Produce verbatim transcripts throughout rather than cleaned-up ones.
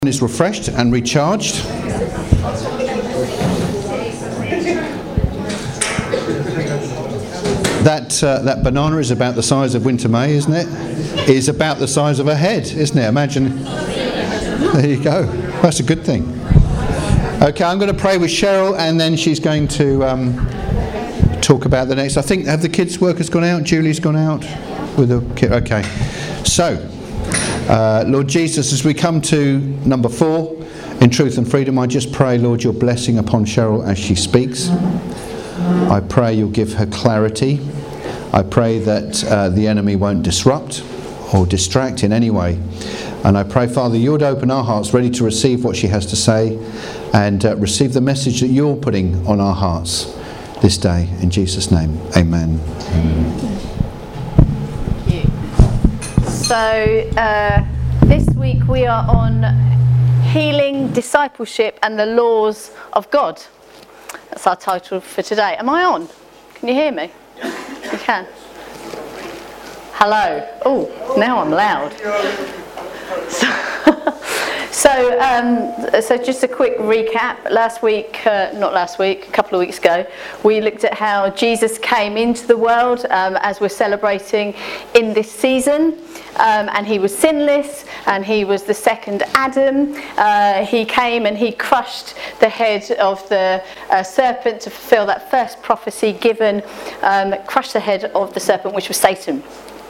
Is refreshed and recharged. That uh, that banana is about the size of Winter May, isn't it? It's about the size of a head, isn't it? Imagine. There you go. That's a good thing. Okay, I'm going to pray with Cheryl, and then she's going to um, talk about the next. I think have the kids' workers gone out? Julie's gone out with the kid. Okay, so. Uh, Lord Jesus, as we come to number four, in truth and freedom, I just pray, Lord, your blessing upon Cheryl as she speaks. I pray you'll give her clarity. I pray that uh, the enemy won't disrupt or distract in any way. And I pray, Father, you would open our hearts ready to receive what she has to say and uh, receive the message that you're putting on our hearts this day. In Jesus' name, amen. Amen. So uh, this week we are on healing, discipleship and the laws of God. That's our title for today. Am I on? Can you hear me? You can. Hello. Oh, now I'm loud. So, so, um, so just a quick recap. Last week, uh, not last week, a couple of weeks ago, we looked at how Jesus came into the world um, as we're celebrating in this season. Um, and he was sinless, and he was the second Adam. Uh, he came and he crushed the head of the uh, serpent to fulfill that first prophecy given, um, crushed the head of the serpent, which was Satan.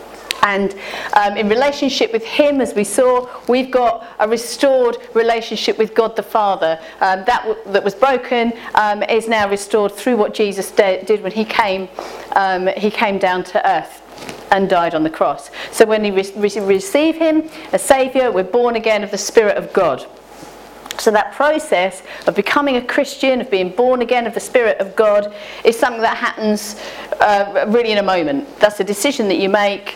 And um, in relationship with him, as we saw, we've got a restored relationship with God the Father. Um, that w- that was broken um, is now restored through what Jesus de- did when he came. Um, he came down to earth and died on the cross. So when we re- re- receive him as Saviour, we're born again of the Spirit of God. So that process of becoming a Christian, of being born again of the Spirit of God, is something that happens uh, really in a moment. That's a decision that you make.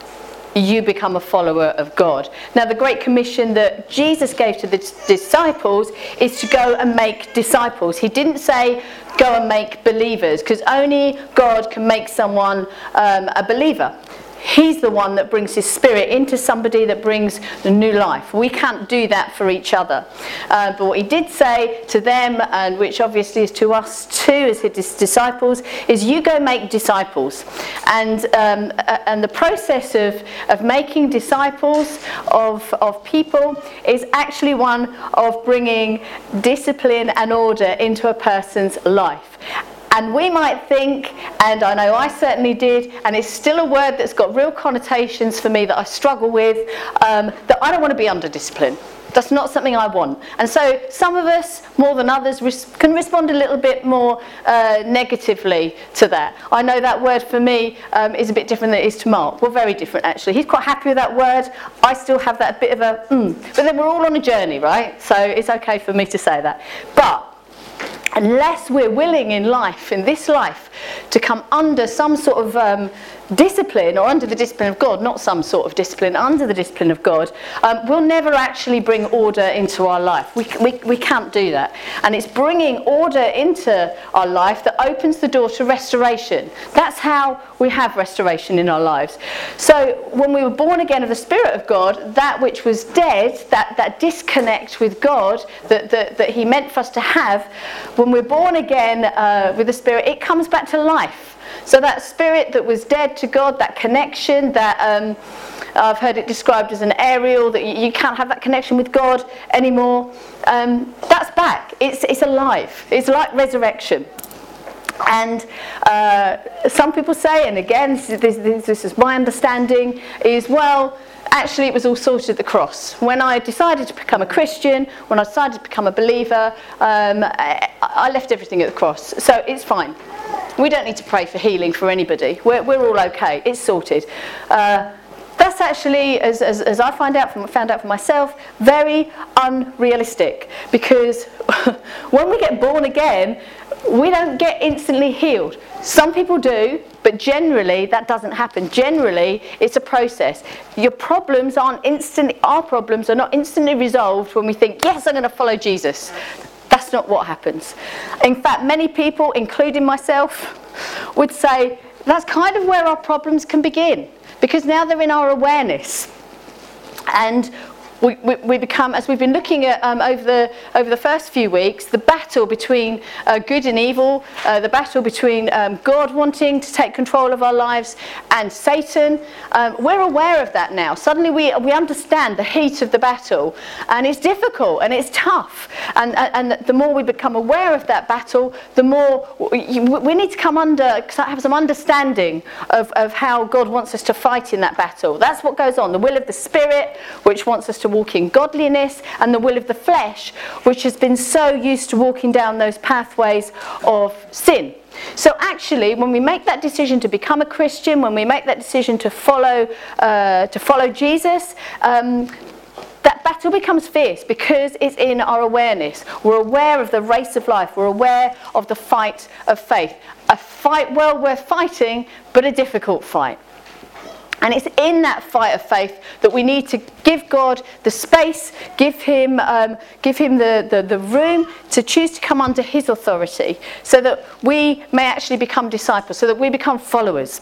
You become a follower of God. Now, the Great Commission that Jesus gave to the disciples is to go and make disciples. He didn't say, go and make believers, because only God can make someone um, a believer. He's the one that brings his Spirit into somebody, that brings the new life. We can't do that for each other. Uh, but what he did say to them, and which obviously is to us too as his disciples, is you go make disciples. And um, and the process of, of making disciples of, of people is actually one of bringing discipline and order into a person's life. And we might think, and I know I certainly did, and it's still a word that's got real connotations for me that I struggle with, um, that I don't want to be under discipline. That's not something I want. And so some of us, more than others, res- can respond a little bit more uh, negatively to that. I know that word for me um, is a bit different than it is to Mark. We're very different, actually. He's quite happy with that word. I still have that bit of a mm. But then we're all on a journey, right? So it's okay for me to say that. But unless we're willing in life, in this life, to come under some sort of um, discipline, or under the discipline of God, not some sort of discipline, under the discipline of God, um, we'll never actually bring order into our life. We, we, we can't do that. And it's bringing order into our life that opens the door to restoration. That's how we have restoration in our lives. So when we were born again of the Spirit of God, that which was dead, that, that disconnect with God that, that, that he meant for us to have, when we're born again uh, with the Spirit, it comes back to life. So that spirit that was dead to God, that connection, that um, I've heard it described as an aerial, that you, you can't have that connection with God anymore, um, that's back. It's, it's alive. It's like resurrection. And uh, some people say, and again, this is, this, this is my understanding, is, well, actually it was all sorted at the cross. When I decided to become a Christian, when I decided to become a believer, um, I, I left everything at the cross. So it's fine. We don't need to pray for healing for anybody. We're, we're all okay. It's sorted. Uh, that's actually, as, as, as I find out from, found out for myself, very unrealistic. Because when we get born again, we don't get instantly healed. Some people do, but generally that doesn't happen. Generally, it's a process. Your problems aren't instantly, our problems are not instantly resolved when we think, yes, I'm going to follow Jesus. That's not what happens. In fact, many people, including myself, would say that's kind of where our problems can begin, because now they're in our awareness. And we, we, we become, as we've been looking at um, over the over the first few weeks, the battle between uh, good and evil, uh, the battle between um, God wanting to take control of our lives and Satan. Um, we're aware of that now. Suddenly we we understand the heat of the battle, and it's difficult and it's tough. And and, and the more we become aware of that battle, the more we, we need to come under, have some understanding of, of how God wants us to fight in that battle. That's what goes on. The will of the Spirit, which wants us to walk in godliness, and the will of the flesh, which has been so used to walking down those pathways of sin. So actually, when we make that decision to become a Christian, when we make that decision to follow uh, to follow Jesus, um, that battle becomes fierce because it's in our awareness. We're aware of the race of life. We're aware of the fight of faith. A fight well worth fighting, but a difficult fight. And it's in that fight of faith that we need to give God the space, give him, um, give him the, the, the room to choose to come under his authority, so that we may actually become disciples, so that we become followers.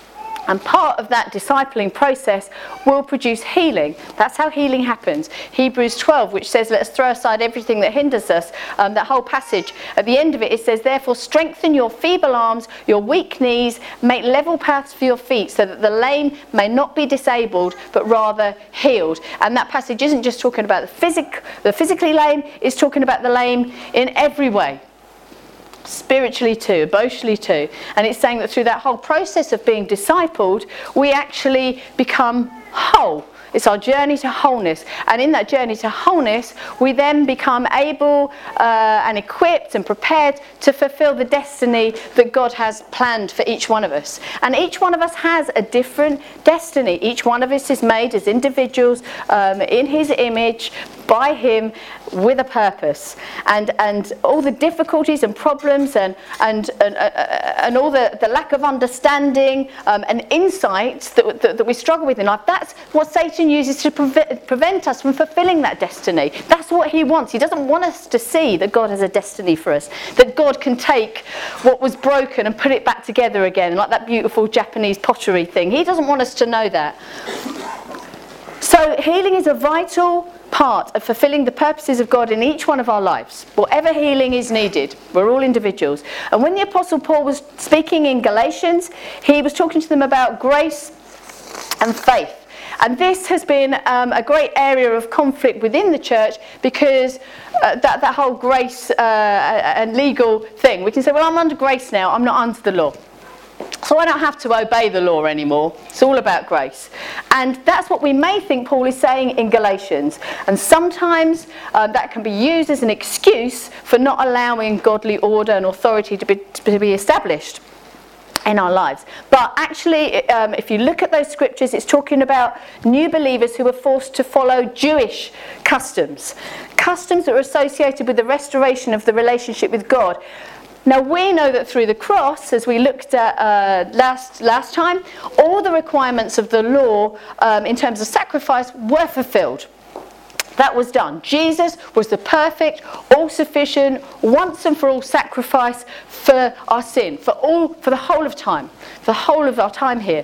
And part of that discipling process will produce healing. That's how healing happens. Hebrews twelve, which says, let us throw aside everything that hinders us. Um, that whole passage, at the end of it, it says, therefore strengthen your feeble arms, your weak knees, make level paths for your feet, so that the lame may not be disabled, but rather healed. And that passage isn't just talking about the, physic, the physically lame, it's talking about the lame in every way. Spiritually too, emotionally too. And it's saying that through that whole process of being discipled, we actually become whole. It's our journey to wholeness. And in that journey to wholeness, we then become able uh, and equipped and prepared to fulfill the destiny that God has planned for each one of us. And each one of us has a different destiny. Each one of us is made as individuals um, in his image, by him, with a purpose. And and all the difficulties and problems and and and, uh, and all the, the lack of understanding um, and insights that, that, that we struggle with in life, that's what Satan uses to prevent, prevent us from fulfilling that destiny. That's what he wants. He doesn't want us to see that God has a destiny for us, that God can take what was broken and put it back together again, like that beautiful Japanese pottery thing. He doesn't want us to know that. So healing is a vital part of fulfilling the purposes of God in each one of our lives. Whatever healing is needed, we're all individuals. And when the Apostle Paul was speaking in Galatians, he was talking to them about grace and faith. And this has been um, a great area of conflict within the church, because uh, that, that whole grace uh, and legal thing, we can say, well, I'm under grace now, I'm not under the law. So I don't have to obey the law anymore. It's all about grace. And that's what we may think Paul is saying in Galatians. And sometimes uh, that can be used as an excuse for not allowing godly order and authority to be, to be established in our lives. But actually, um, if you look at those scriptures, it's talking about new believers who were forced to follow Jewish customs. Customs that are associated with the restoration of the relationship with God. Now we know that through the cross, as we looked at uh, last last time, all the requirements of the law um, in terms of sacrifice were fulfilled. That was done. Jesus was the perfect, all-sufficient, once and for all sacrifice for our sin, for all, for the whole of time, for the whole of our time here.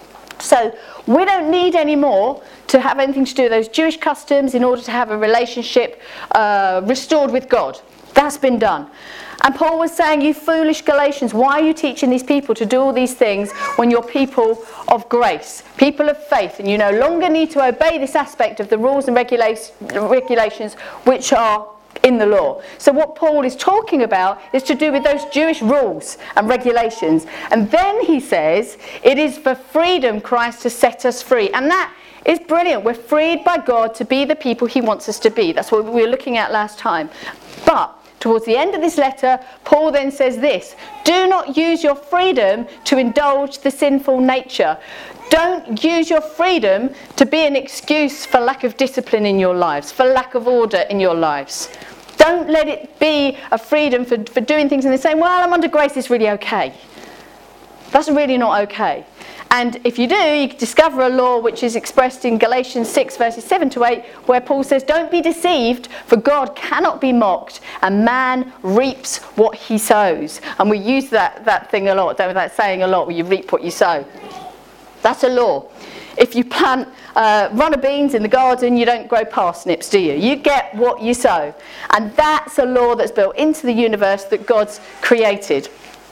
So we don't need any more to have anything to do with those Jewish customs in order to have a relationship uh, restored with God. That's been done. And Paul was saying, you foolish Galatians, why are you teaching these people to do all these things when you're people of grace, people of faith, and you no longer need to obey this aspect of the rules and regula- regulations which are in the law. So what Paul is talking about is to do with those Jewish rules and regulations. And then he says, it is for freedom Christ has set us free. And that is brilliant. We're freed by God to be the people he wants us to be. That's what we were looking at last time. But towards the end of this letter, Paul then says this: do not use your freedom to indulge the sinful nature. Don't use your freedom to be an excuse for lack of discipline in your lives, for lack of order in your lives. Don't let it be a freedom for, for doing things and then saying, well, I'm under grace, it's really okay. That's really not okay. And if you do, you discover a law which is expressed in Galatians six verses seven to eight, where Paul says, don't be deceived, for God cannot be mocked, and man reaps what he sows. And we use that, that thing a lot, don't we? That saying a lot, where you reap what you sow. That's a law. If you plant uh, runner beans in the garden, you don't grow parsnips, do you? You get what you sow. And that's a law that's built into the universe that God's created.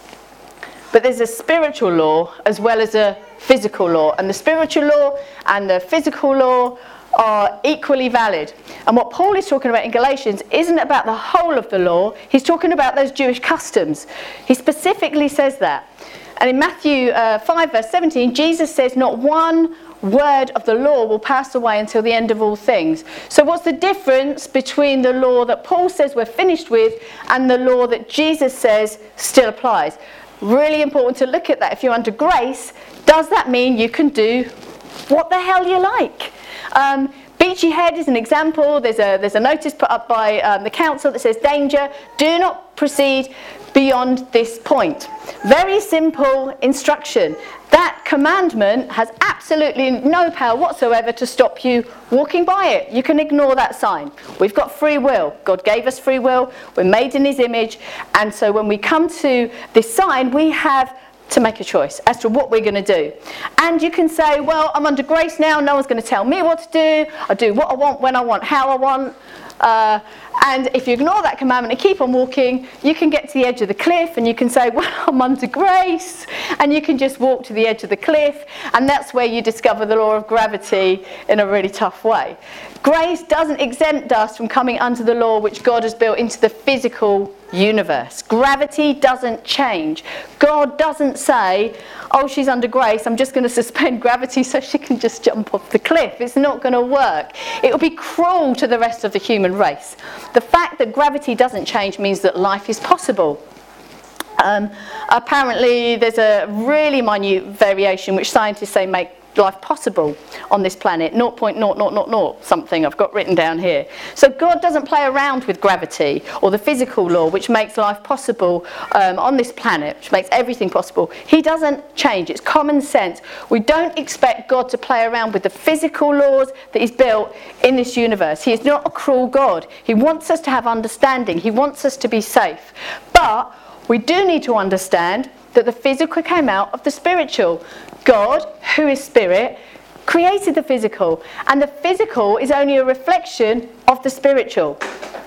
But there's a spiritual law as well as a physical law. And the spiritual law and the physical law are equally valid. And what Paul is talking about in Galatians isn't about the whole of the law. He's talking about those Jewish customs. He specifically says that. And in Matthew uh, five verse seventeen, Jesus says not one word of the law will pass away until the end of all things. So what's the difference between the law that Paul says we're finished with and the law that Jesus says still applies? Really important to look at that. If you're under grace, does that mean you can do what the hell you like? Um, Beachy Head is an example. There's a, there's a notice put up by um, the council that says, danger, do not proceed beyond this point. Very simple instruction. That commandment has absolutely no power whatsoever to stop you walking by it. You can ignore that sign. We've got free will. God gave us free will. We're made in his image. And so when we come to this sign, we have to make a choice as to what we're going to do. And you can say, well, I'm under grace now, no one's going to tell me what to do. I do what I want, when I want, how I want. Uh, and if you ignore that commandment and keep on walking, you can get to the edge of the cliff and you can say, well, I'm under grace. And you can just walk to the edge of the cliff. And that's where you discover the law of gravity in a really tough way. Grace doesn't exempt us from coming under the law which God has built into the physical universe. Gravity doesn't change. God doesn't say, oh, she's under grace, I'm just going to suspend gravity so she can just jump off the cliff. It's not going to work. It would be cruel to the rest of the human race. The fact that gravity doesn't change means that life is possible. Um, apparently there's a really minute variation which scientists say make life possible on this planet, zero point zero zero zero zero something I've got written down here. So God doesn't play around with gravity or the physical law which makes life possible um, on this planet, which makes everything possible. He doesn't change. It's common sense. We don't expect God to play around with the physical laws that he's built in this universe. He is not a cruel God. He wants us to have understanding. He wants us to be safe. But we do need to understand that the physical came out of the spiritual. God, who is spirit, created the physical, and the physical is only a reflection of the spiritual.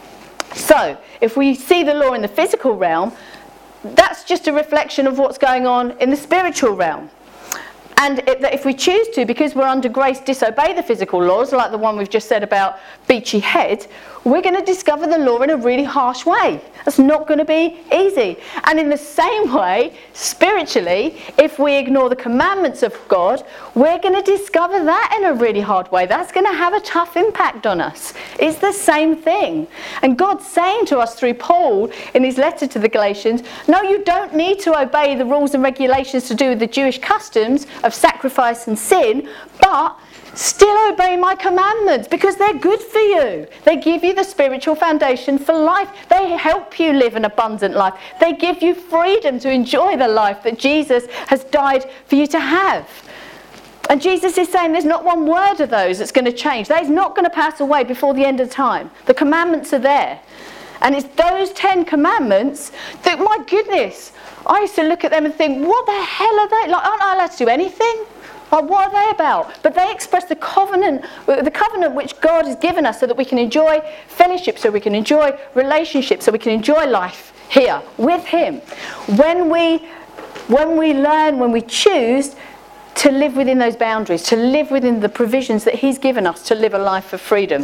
So, if we see the law in the physical realm, that's just a reflection of what's going on in the spiritual realm. And if we choose to, because we're under grace, disobey the physical laws, like the one we've just said about Beachy Head, we're going to discover the law in a really harsh way. That's not going to be easy. And in the same way, spiritually, if we ignore the commandments of God, we're going to discover that in a really hard way. That's going to have a tough impact on us. It's the same thing. And God's saying to us through Paul in his letter to the Galatians, no, you don't need to obey the rules and regulations to do with the Jewish customs of sacrifice and sin, but still obey my commandments because they're good for you. They give you the spiritual foundation for life. They help you live an abundant life. They give you freedom to enjoy the life that Jesus has died for you to have. And Jesus is saying there's not one word of those that's going to change. That is not going to pass away before the end of time. The commandments are there. And it's those ten commandments that, my goodness, I used to look at them and think, what the hell are they? Like, aren't I allowed to do anything? Like, what are they about? But they express the covenant, the covenant which God has given us so that we can enjoy fellowship, so we can enjoy relationships, so we can enjoy life here with him. When we, when we learn, when we choose to live within those boundaries, to live within the provisions that he's given us to live a life of freedom.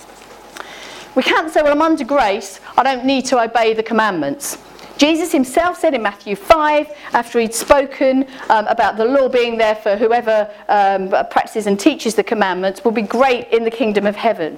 We can't say, well, I'm under grace, I don't need to obey the commandments. Jesus himself said in Matthew five, after he'd spoken um, about the law being there for whoever um, practices and teaches the commandments will be great in the kingdom of heaven.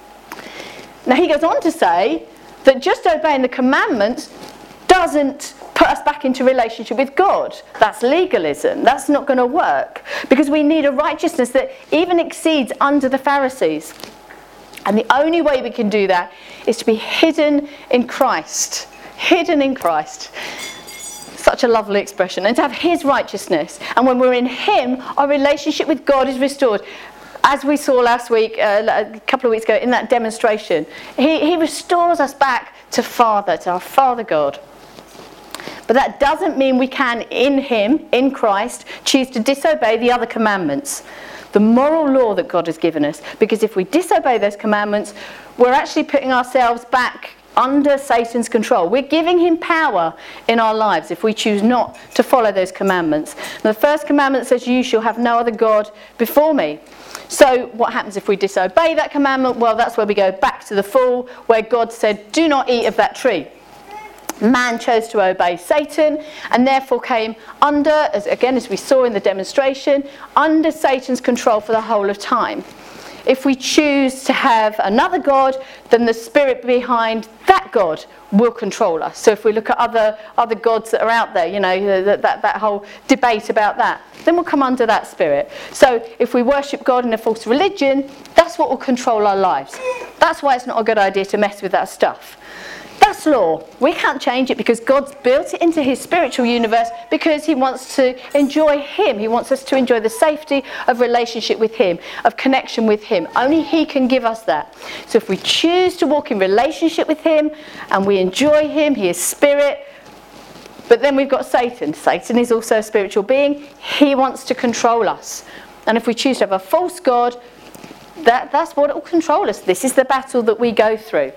Now he goes on to say that just obeying the commandments doesn't put us back into relationship with God. That's legalism. That's not going to work because we need a righteousness that even exceeds under the Pharisees. And the only way we can do that is to be hidden in Christ. Hidden in Christ. Such a lovely expression. And to have his righteousness. And when we're in him, our relationship with God is restored. As we saw last week, uh, a couple of weeks ago, in that demonstration, he, he restores us back to Father, to our Father God. But that doesn't mean we can, in him, in Christ, choose to disobey the other commandments. the moral law that God has given us. Because if we disobey those commandments, we're actually putting ourselves back under Satan's control. We're giving him power in our lives if we choose not to follow those commandments. And the first commandment says, you shall have no other God before me. So what happens if we disobey that commandment? Well, that's where we go back to the fall, where God said, do not eat of that tree. Man chose to obey Satan and therefore came under, as again as we saw in the demonstration, under Satan's control for the whole of time. If we choose to have another God, then the spirit behind that God will control us. So if we look at other other gods that are out there, you know, that, that, that whole debate about that, then we'll come under that spirit. So if we worship God in a false religion, that's what will control our lives. That's why it's not a good idea to mess with that stuff. That's law. We can't change it because God's built it into his spiritual universe because he wants to enjoy him. He wants us to enjoy the safety of relationship with him, of connection with him. Only he can give us that. So if we choose to walk in relationship with him and we enjoy him, he is spirit. But then we've got Satan. Satan is also a spiritual being. He wants to control us. And if we choose to have a false God, that, that's what will control us. This is the battle that we go through.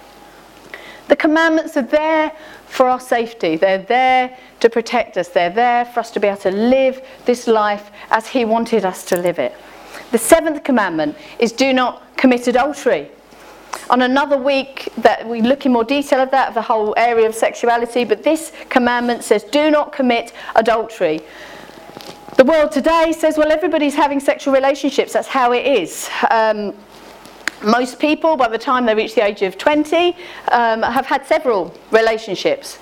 The commandments are there for our safety. They're there to protect us. They're there for us to be able to live this life as he wanted us to live it. The seventh commandment is do not commit adultery. On another week that we look in more detail of that, of the whole area of sexuality, but this commandment says do not commit adultery. The world today says, well, everybody's having sexual relationships. That's how it is. Um, Most people, by the time they reach the age of twenty, um, have had several relationships.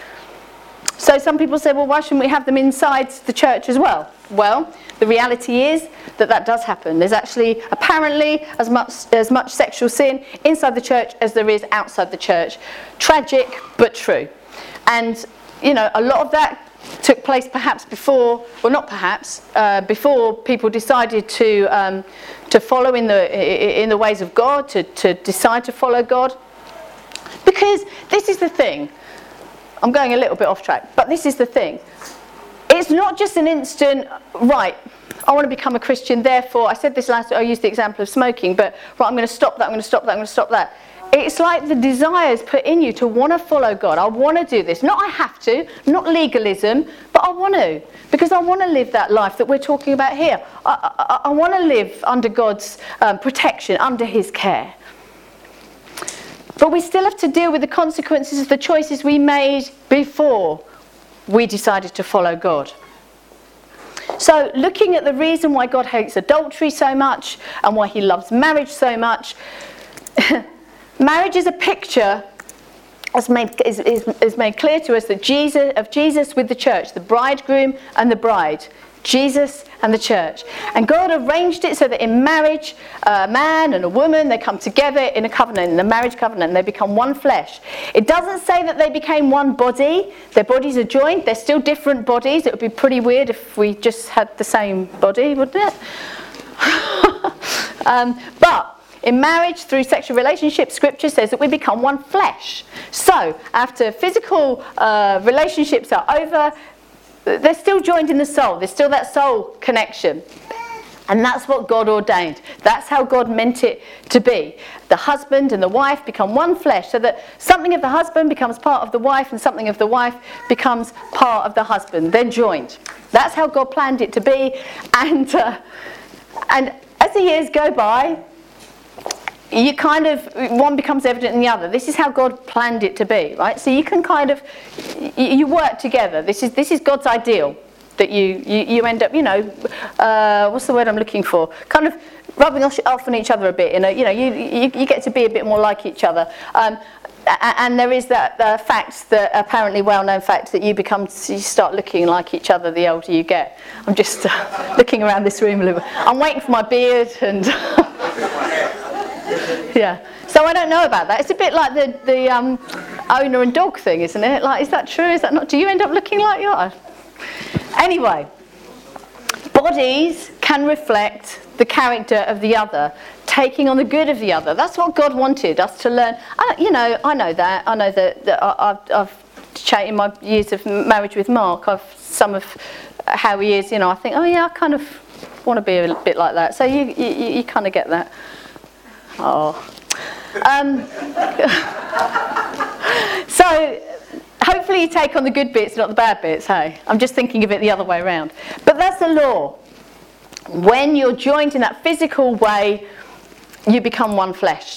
So some people say, well, why shouldn't we have them inside the church as well? Well, the reality is that that does happen. There's actually apparently as much as much sexual sin inside the church as there is outside the church. Tragic, but true. And, you know, a lot of that took place perhaps before, well not perhaps, uh, before people decided to um, to follow in the in the ways of God, to, to decide to follow God. Because this is the thing, I'm going a little bit off track, but this is the thing. It's not just an instant, right, I want to become a Christian, therefore, I said this last week, I used the example of smoking, but right, I'm going to stop that, I'm going to stop that, I'm going to stop that. It's like the desires put in you to want to follow God. I want to do this. Not I have to, not legalism, but I want to. Because I want to live that life that we're talking about here. I, I, I want to live under God's um, protection, under his care. But we still have to deal with the consequences of the choices we made before we decided to follow God. So looking at the reason why God hates adultery so much and why he loves marriage so much, marriage is a picture, as made, is, is, is made clear to us, that Jesus, of Jesus with the church, the bridegroom and the bride, Jesus and the church. And God arranged it so that in marriage, a man and a woman, they come together in a covenant, in a marriage covenant, and they become one flesh. It doesn't say that they became one body. Their bodies are joined. They're still different bodies. It would be pretty weird if we just had the same body, wouldn't it? um, but in marriage, through sexual relationships, Scripture says that we become one flesh. So, after physical uh, relationships are over, they're still joined in the soul. There's still that soul connection. And that's what God ordained. That's how God meant it to be. The husband and the wife become one flesh, so that something of the husband becomes part of the wife and something of the wife becomes part of the husband. They're joined. That's how God planned it to be. And, uh, and as the years go by, you kind of, one becomes evident in the other. This is how God planned it to be, right? So you can kind of, you work together. This is this is God's ideal, that you you, you end up, you know, uh, what's the word I'm looking for? Kind of rubbing off on each other a bit. You know, you know, you you, you get to be a bit more like each other. Um, and there is that uh, fact, that apparently well-known fact, that you become, you start looking like each other the older you get. I'm just uh, looking around this room a little bit. I'm waiting for my beard and. Yeah, so I don't know about that. It's a bit like the the um, owner and dog thing, isn't it? Like, is that true? Is that not? Do you end up looking like you are? Anyway, bodies can reflect the character of the other, taking on the good of the other. That's what God wanted us to learn. I, you know, I know that. I know that, that I, I've, I've in my years of marriage with Mark, I've some of how he is. You know, I think, oh yeah, I kind of want to be a bit like that. So you you, you kind of get that. Oh. Um, so hopefully you take on the good bits, not the bad bits, hey? I'm just thinking of it the other way around. But that's the law. When you're joined in that physical way, you become one flesh.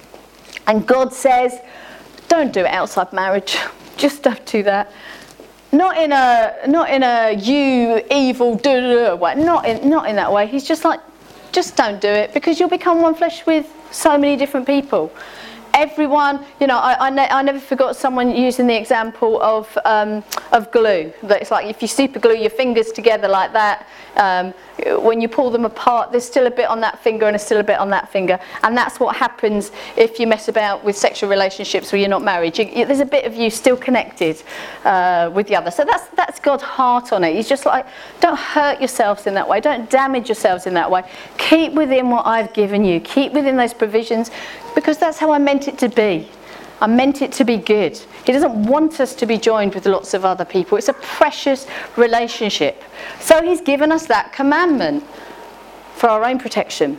And God says, don't do it outside marriage. Just don't do that. Not in a not in a you evil duh, way. Not in not in that way. He's just like, just don't do it, because you'll become one flesh with so many different people. Everyone, you know, I, I, ne- I never forgot someone using the example of um, of glue. That it's like if you super glue your fingers together like that, um, when you pull them apart, there's still a bit on that finger and there's still a bit on that finger. And that's what happens if you mess about with sexual relationships where you're not married. You, you, there's a bit of you still connected uh, with the other. So that's that's God's heart on it. He's just like, don't hurt yourselves in that way. Don't damage yourselves in that way. Keep within what I've given you. Keep within those provisions, because that's how I meant it to be. I meant it to be good. He doesn't want us to be joined with lots of other people. It's a precious relationship. So he's given us that commandment for our own protection.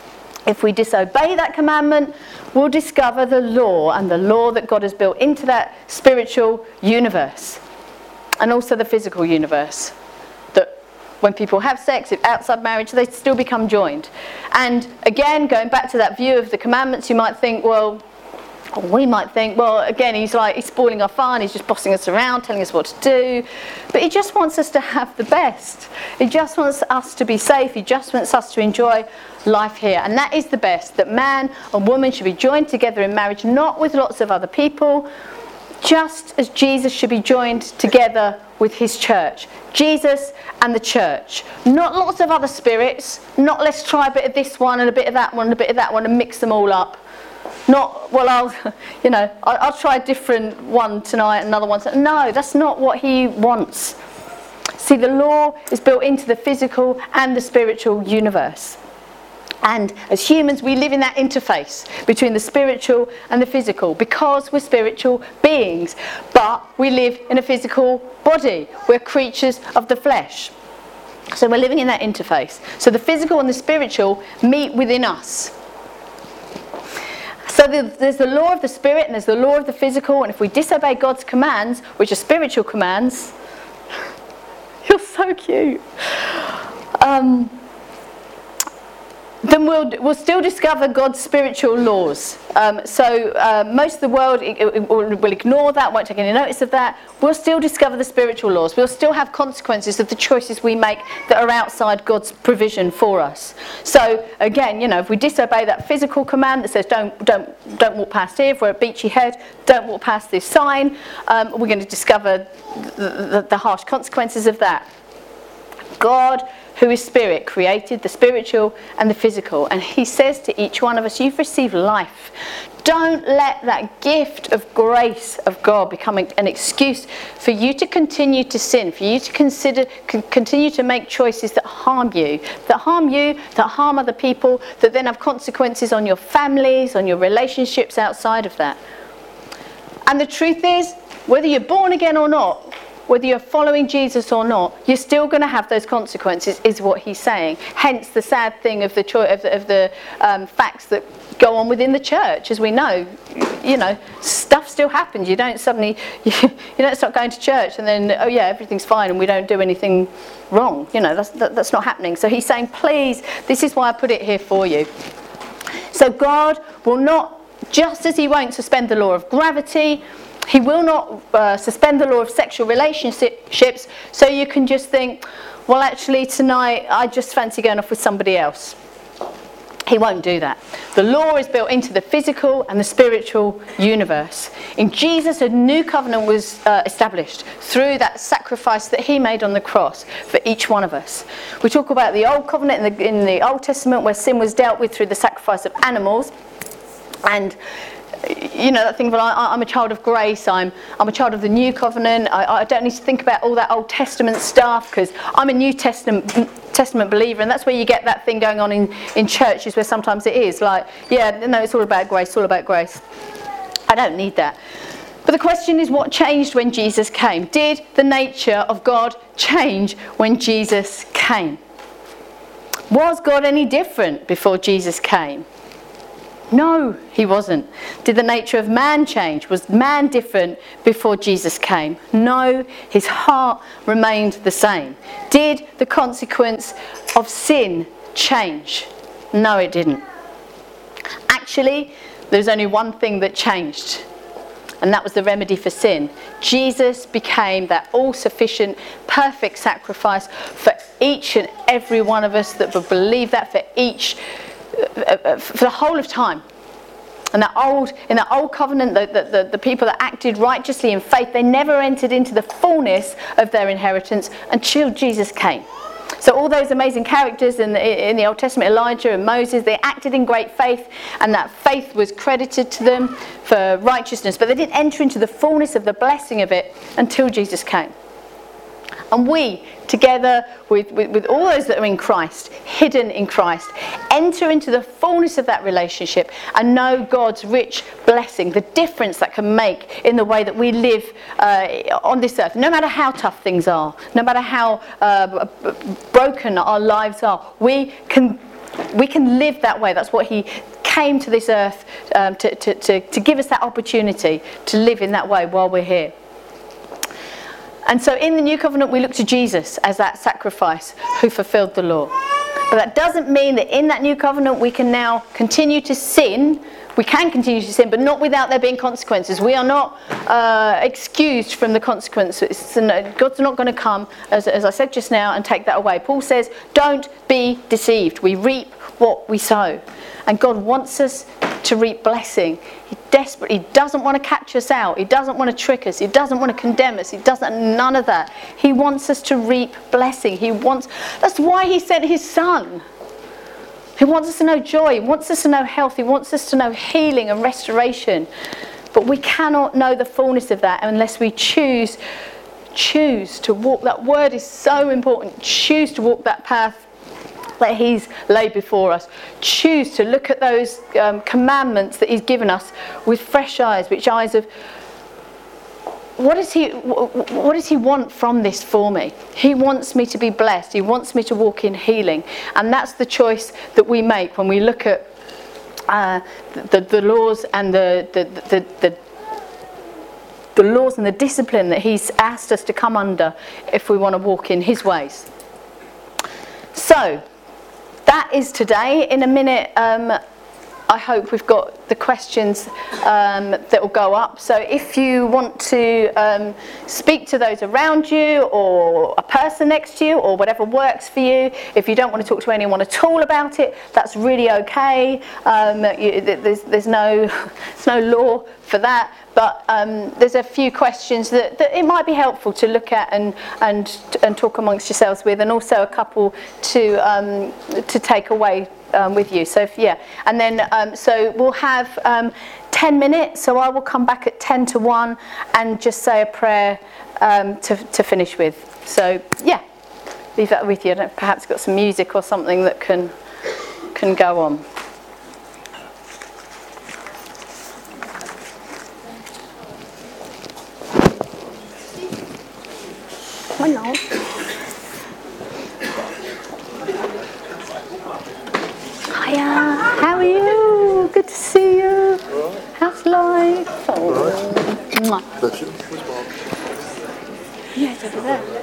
If we disobey that commandment, we'll discover the law, and the law that God has built into that spiritual universe, and also the physical universe. That when people have sex, if outside marriage, they still become joined. And again, going back to that view of the commandments, you might think, well, or we might think, well, again, he's like, he's spoiling our fun, he's just bossing us around, telling us what to do. But he just wants us to have the best. He just wants us to be safe. He just wants us to enjoy life here. And that is the best, that man and woman should be joined together in marriage, not with lots of other people, just as Jesus should be joined together with his church. Jesus and the church. Not lots of other spirits, not let's try a bit of this one and a bit of that one and a bit of that one and mix them all up. Not, well, I'll, you know, I'll, I'll try a different one tonight, another one. No, that's not what he wants. See, the law is built into the physical and the spiritual universe. And as humans, we live in that interface between the spiritual and the physical, because we're spiritual beings. But we live in a physical body. We're creatures of the flesh. So we're living in that interface. So the physical and the spiritual meet within us. So there's the law of the spirit and there's the law of the physical, and if we disobey God's commands, which are spiritual commands, you're so cute, um, then we'll, we'll still discover God's spiritual laws. Um, so uh, most of the world it, it will ignore that, won't take any notice of that. We'll still discover the spiritual laws. We'll still have consequences of the choices we make that are outside God's provision for us. So again, you know, if we disobey that physical command that says don't don't don't walk past here, if we're at Beachy Head, don't walk past this sign, um, we're going to discover the, the, the harsh consequences of that. God, who is spirit, created the spiritual and the physical. And he says to each one of us, you've received life. Don't let that gift of grace of God become an excuse for you to continue to sin, for you to consider, continue to make choices that harm you, that harm you, that harm other people, that then have consequences on your families, on your relationships outside of that. And the truth is, whether you're born again or not, whether you're following Jesus or not, you're still going to have those consequences, is what he's saying. Hence the sad thing of the cho- of the, of the um, facts that go on within the church. As we know, you know, stuff still happens. You don't suddenly, you, you don't start going to church and then, oh yeah, everything's fine and we don't do anything wrong. You know, that's, that, that's not happening. So he's saying, please, this is why I put it here for you. So God will not, just as he won't suspend the law of gravity, he will not uh, suspend the law of sexual relationships, so you can just think, well, actually, tonight I just fancy going off with somebody else. He won't do that. The law is built into the physical and the spiritual universe. In Jesus, a new covenant was uh, established through that sacrifice that he made on the cross for each one of us. We talk about the old covenant in the, in the Old Testament, where sin was dealt with through the sacrifice of animals. And you know, that thing, well, I, I'm a child of grace, I'm I'm a child of the new covenant, I, I don't need to think about all that Old Testament stuff because I'm a New Testament Testament believer, and that's where you get that thing going on in, in churches where sometimes it is like, yeah, no, it's all about grace, it's all about grace. I don't need that. But the question is, what changed when Jesus came? Did the nature of God change when Jesus came? Was God any different before Jesus came? No, he wasn't. Did the nature of man change? Was man different before Jesus came? No, his heart remained the same. Did the consequence of sin change? No, it didn't. Actually, there's only one thing that changed, and that was the remedy for sin. Jesus became that all-sufficient, perfect sacrifice for each and every one of us that would believe that, for each for the whole of time. And that old, in that old covenant, the, the, the, the people that acted righteously in faith, they never entered into the fullness of their inheritance until Jesus came. So all those amazing characters in the, in the Old Testament, Elijah and Moses, they acted in great faith, and that faith was credited to them for righteousness, but they didn't enter into the fullness of the blessing of it until Jesus came. And we, together with, with, with all those that are in Christ, hidden in Christ, enter into the fullness of that relationship and know God's rich blessing, the difference that can make in the way that we live uh, on this earth. No matter how tough things are, no matter how uh, broken our lives are, we can we can live that way. That's what He came to this earth um, to, to, to, to give us, that opportunity to live in that way while we're here. And so in the New Covenant we look to Jesus as that sacrifice who fulfilled the law. But that doesn't mean that in that New Covenant we can now continue to sin. We can continue to sin, but not without there being consequences. We are not uh, excused from the consequences. God's not going to come, as, as I said just now, and take that away. Paul says, don't be deceived. We reap what we sow. And God wants us to reap blessing. He desperately doesn't want to catch us out. He doesn't want to trick us. He doesn't want to condemn us. He doesn't, none of that. He wants us to reap blessing. He wants, that's why He sent His Son. He wants us to know joy. He wants us to know health. He wants us to know healing and restoration. But we cannot know the fullness of that unless we choose, choose to walk. That word is so important. Choose to walk that path that He's laid before us. Choose to look at those um, commandments that He's given us with fresh eyes, which eyes of, what does he what does he want from this for me? He wants me to be blessed. He wants me to walk in healing. And that's the choice that we make when we look at uh, the, the laws and the the, the the the laws and the discipline that He's asked us to come under if we want to walk in His ways. So that is today. In a minute, um, I hope we've got the questions um, that will go up. So if you want to um, speak to those around you or a person next to you or whatever works for you, if you don't want to talk to anyone at all about it, that's really okay. Um, you, there's, there's, no, there's no law for that. But um, there's a few questions that, that it might be helpful to look at and and and talk amongst yourselves with, and also a couple to um, to take away um, with you. So if, yeah, and then um, so we'll have um, ten minutes. So I will come back at ten to one and just say a prayer um, to to finish with. So yeah, leave that with you. Perhaps got some music or something that can can go on. Hello. Hiya, how are you? Good to see you. How's life? Oh. Mwah. Yeah, it's over there.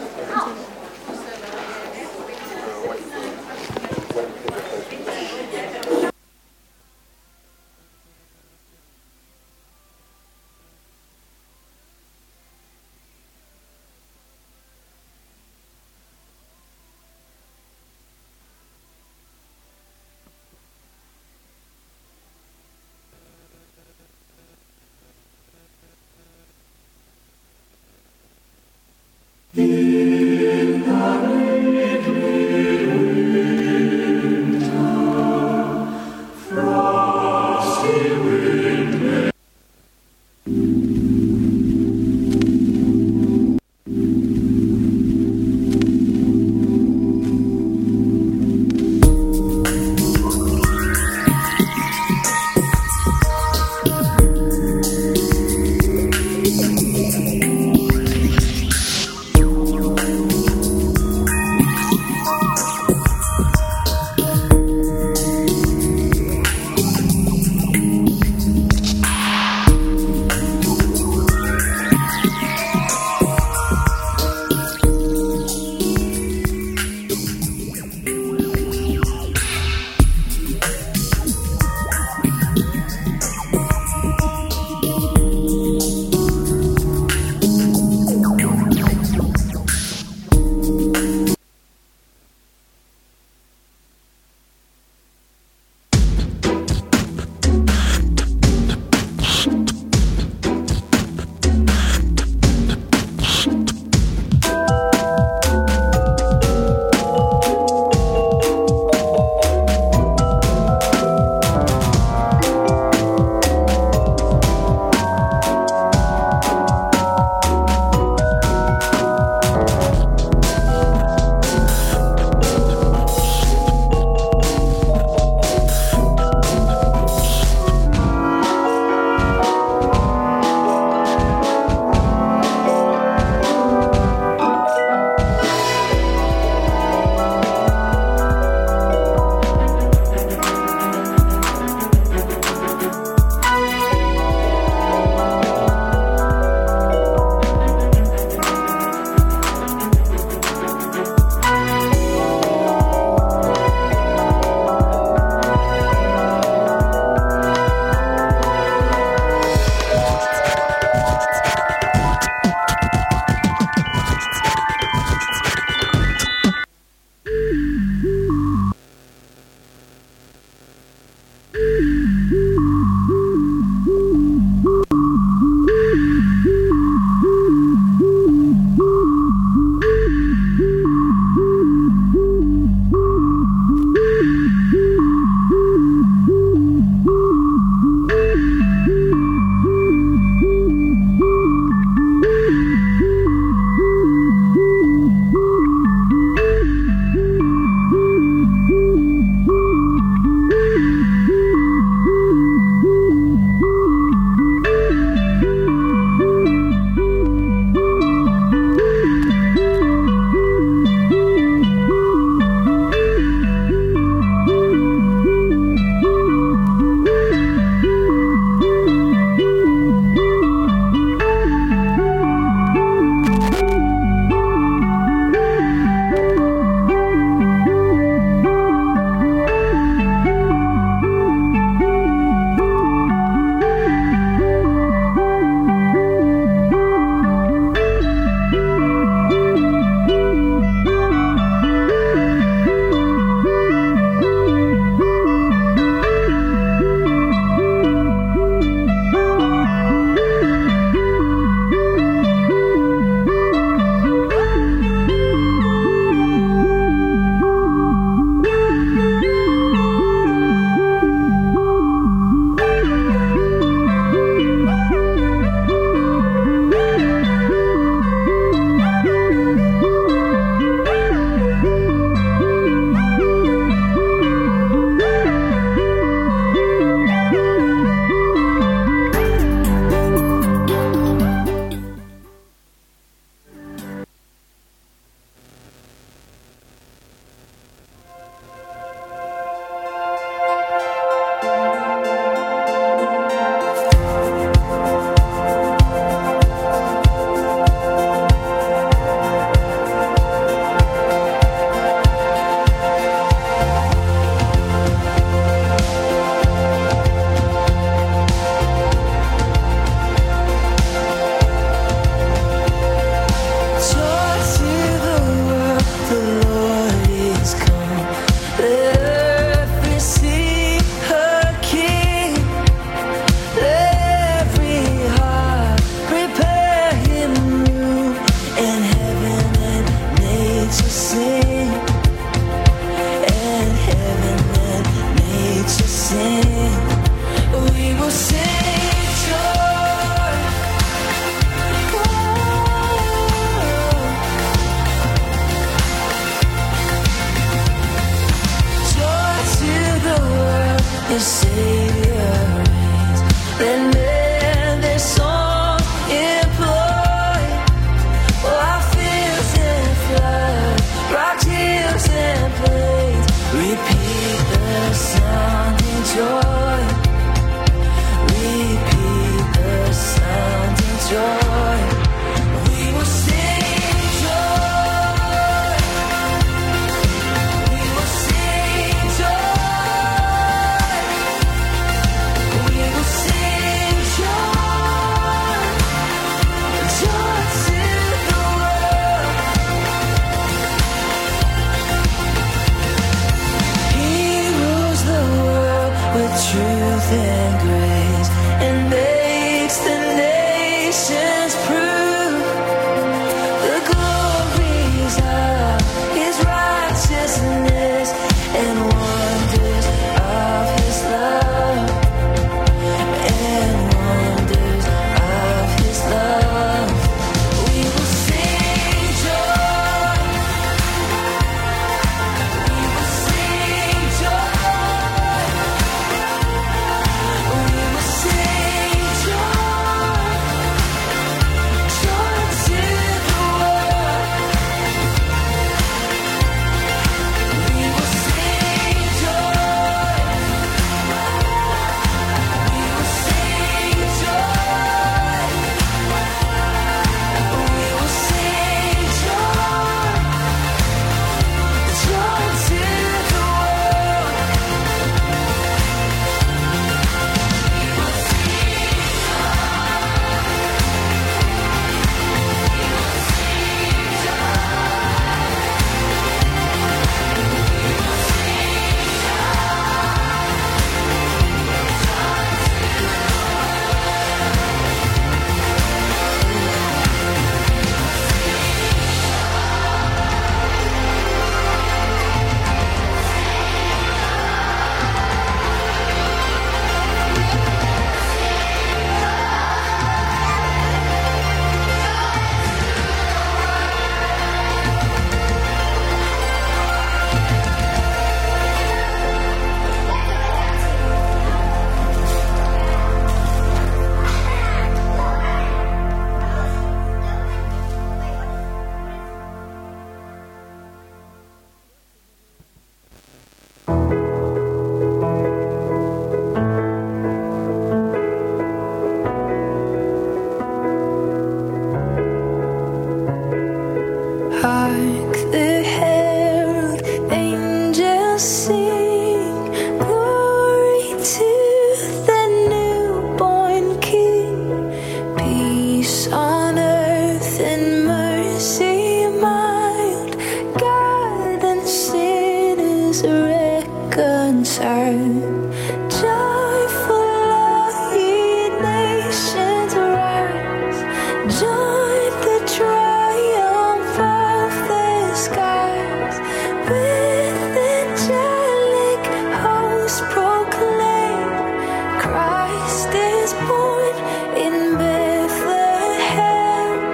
Join the triumph of the skies, with angelic hosts proclaim, Christ is born in Bethlehem.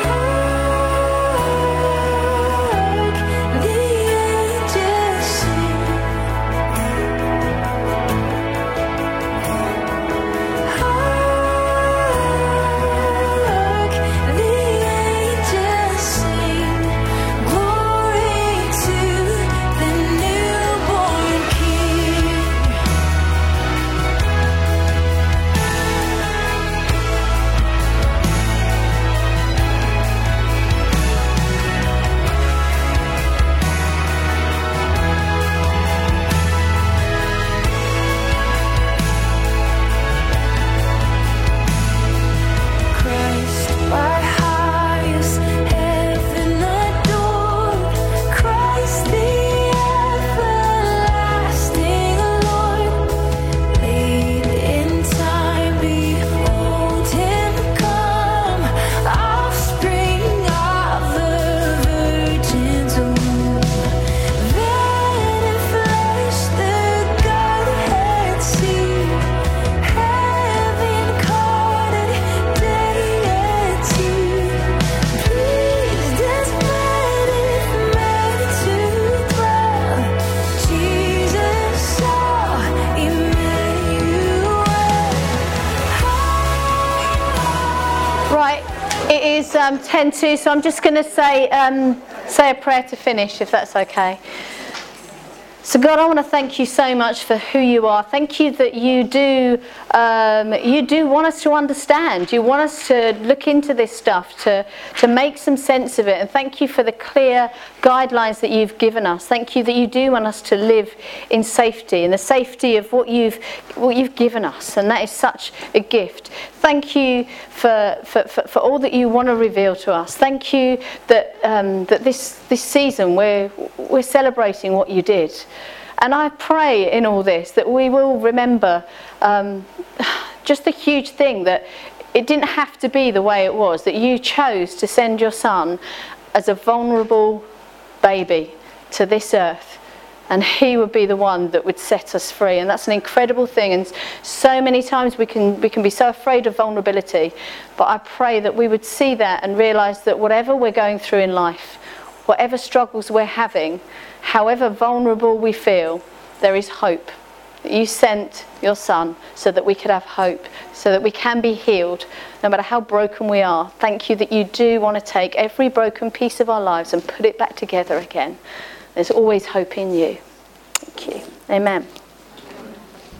Hark, the angels sing. Hark, the angels sing. Glory to the newborn King. Christ by highest heaven adored, Christ the everlasting Lord, late in time behold him come, offspring of the Virgin's womb. Then in flesh the Godhead see, heaven incarnate deity, pleased as man if made to dwell. Jesus saw Emmanuel. Right, it is um, ten to, so I'm just going to say um, say a prayer to finish, if that's okay. So God, I want to thank you so much for who you are. Thank you that you do um, you do want us to understand. You want us to look into this stuff, to, to make some sense of it. And thank you for the clear guidelines that you've given us. Thank you that you do want us to live in safety, in the safety of what you've what you've given us. And that is such a gift. Thank you for, for, for, for all that you want to reveal to us. Thank you that um, that this this season we're we're celebrating what you did. And I pray in all this that we will remember um, just the huge thing that it didn't have to be the way it was, that you chose to send your son as a vulnerable baby to this earth, and he would be the one that would set us free. And that's an incredible thing, and so many times we can we can be so afraid of vulnerability, but I pray that we would see that and realise that whatever we're going through in life, whatever struggles we're having, however vulnerable we feel, there is hope. You sent your son so that we could have hope, so that we can be healed, no matter how broken we are. Thank you that you do want to take every broken piece of our lives and put it back together again. There's always hope in you. Thank you. Amen.